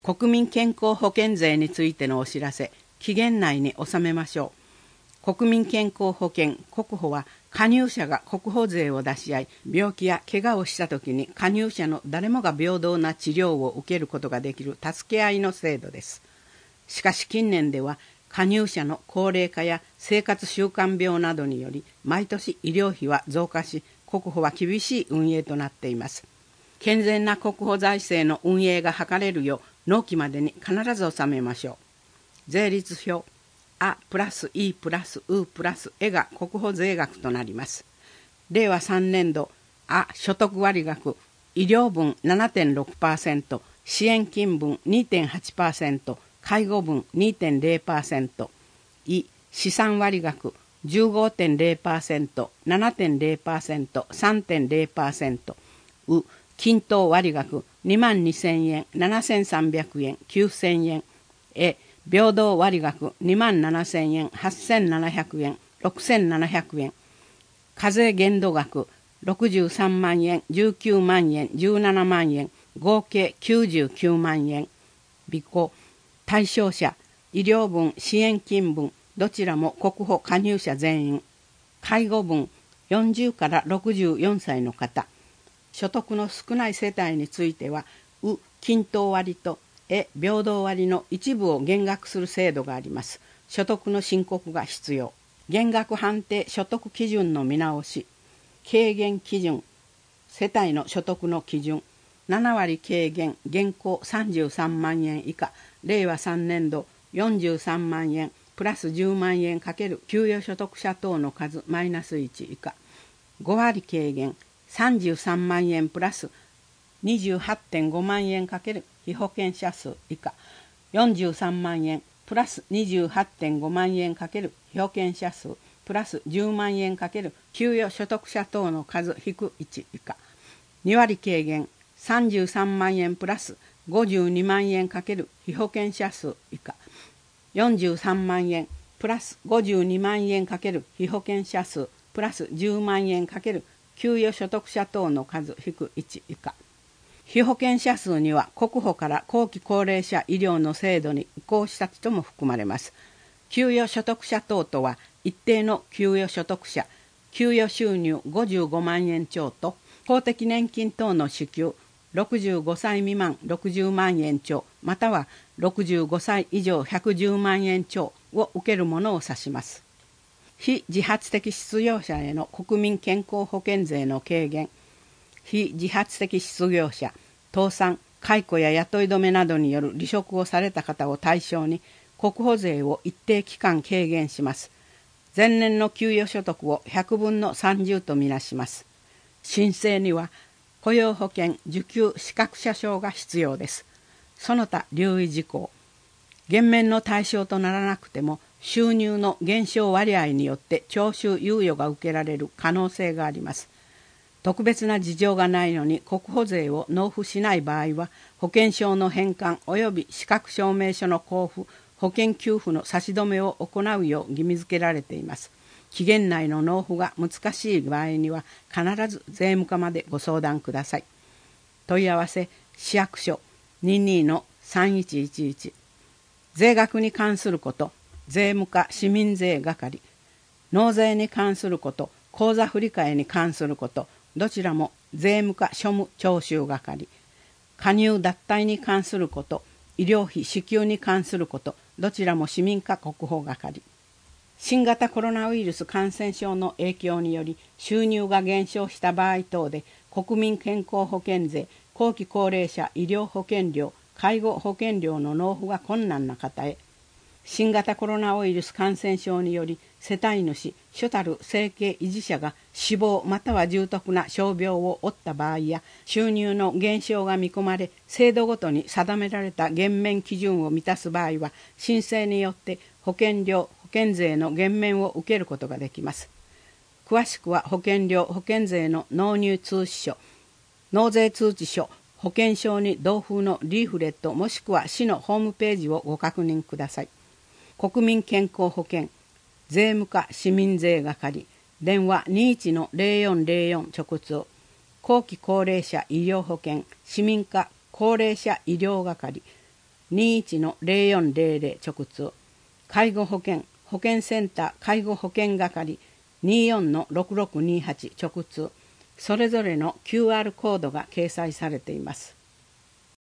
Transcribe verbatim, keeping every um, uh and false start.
国民健康保険税についてのお知らせ、期限内に納めましょう。国民健康保険国保は、加入者が国保税を出し合い、病気や怪我をしたときに加入者の誰もが平等な治療を受けることができる助け合いの制度です。しかし近年では、加入者の高齢化や生活習慣病などにより、毎年医療費は増加し、国保は厳しい運営となっています。健全な国保財政の運営が図れるよう、納期までに必ず納めましょう。税率表、あプラス い プラスうプラスえが国保税額となります。れいわさんねん度、あ所得割額、医療分 ななてんろくパーセント、支援金分 にてんはちパーセント、介護分 にてんぜろパーセント、い資産割額 じゅうごてんぜろパーセント、ななてんぜろパーセント、さんてんぜろパーセント、う均等割額にまんにせんえん、ななせんさんびゃくえん、きゅうせんえん、え平等割額にまんななせんえん、はっせんななひゃくえん、ろくせんななひゃくえん、課税限度額ろくじゅうさんまんえん、じゅうきゅうまんえん、じゅうななまんえん、合計きゅうじゅうきゅうまんえん、備考、対象者、医療分、支援金分、どちらも国保加入者全員、介護分、よんじゅうからろくじゅうよんさいの方、所得の少ない世帯については、う均等割とえ平等割の一部を減額する制度があります。所得の申告が必要。減額判定所得基準の見直し、軽減基準、世帯の所得の基準、ななわり軽減、現行さんじゅうさんまんえん以下、れいわさんねん度よんじゅうさんまんえん、プラスじゅうまんえん×給与所得者等の数マイナスいち以下、ごわり軽減、さんじゅうさんまんえんプラス にじゅうはちてんごまんえん×被保険者数以下、よんじゅうさんまんえんプラス にじゅうはちてんごまんえん×被保険者数プラスじゅうまんえん×給与所得者等の数引くいち以下、にわり軽減、さんじゅうさんまんえんプラスごじゅうにまんえん×被保険者数以下、よんじゅうさんまんえんプラスごじゅうにまんえん×被保険者数プラスじゅうまんえん×給与所得者等の数引くいち以下。被保険者数には国保から後期高齢者医療の制度に移行した人も含まれます。給与所得者等とは一定の給与所得者、給与収入ごじゅうごまんえん超と公的年金等の支給、ろくじゅうごさい未満ろくじゅうまんえん超またはろくじゅうごさい以上ひゃくじゅうまんえん超を受けるものを指します。非自発的失業者への国民健康保険税の軽減、非自発的失業者、倒産、解雇や雇い止めなどによる離職をされた方を対象に国保税を一定期間軽減します。前年の給与所得をひゃくぶんのさんじゅうとみなします。申請には雇用保険受給資格者証が必要です。その他留意事項、減免の対象とならなくても収入の減少割合によって徴収猶予が受けられる可能性があります。特別な事情がないのに国保税を納付しない場合は、保険証の返還及び資格証明書の交付、保険給付の差し止めを行うよう義務付けられています。期限内の納付が難しい場合には、必ず税務課までご相談ください。問い合わせ、市役所 にじゅうにのさんいちいちいち、税額に関すること、税務課市民税係、納税に関すること、口座振替に関すること、どちらも税務課庶務徴収係、加入脱退に関すること、医療費支給に関すること、どちらも市民課国保係。新型コロナウイルス感染症の影響により収入が減少した場合等で、国民健康保険税、後期高齢者医療保険料、介護保険料の納付が困難な方へ、新型コロナウイルス感染症により世帯主、主たる生計維持者が死亡または重篤な傷病を負った場合や、収入の減少が見込まれ、制度ごとに定められた減免基準を満たす場合は、申請によって保険料、保険税の減免を受けることができます。詳しくは保険料、保険税の納入通知書、納税通知書、保険証に同封のリーフレットもしくは市のホームページをご確認ください。国民健康保険、税務課市民税係、電話 にいちのぜろよんぜろよん 直通、後期高齢者医療保険、市民課高齢者医療係、 にいちのゼロよんゼロゼロ直通、介護保険保健センター介護保険係にじゅうよんのろくろくにはち直通、それぞれの キューアール コードが掲載されています。